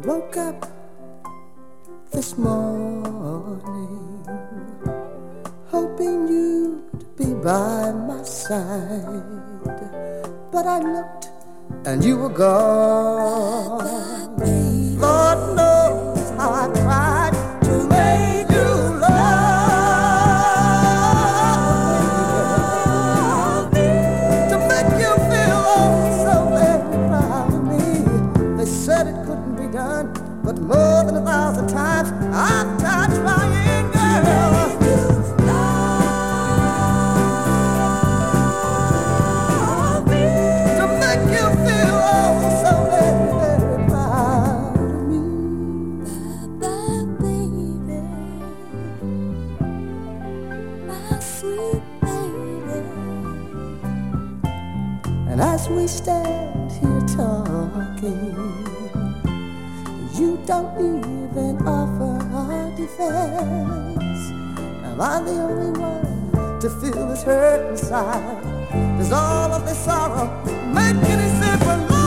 woke up this morning hoping you'd be by my side, but I looked and you were gone. Lord knows how I tried to make you love me, to make you feel oh so very proud of me. They said it couldn't be done, but more than 1,000 times I've tried trying, girl. And as we stand here talking, you don't even offer a defense. Am I the only one to feel this hurt inside? Does all of this sorrow make any sense?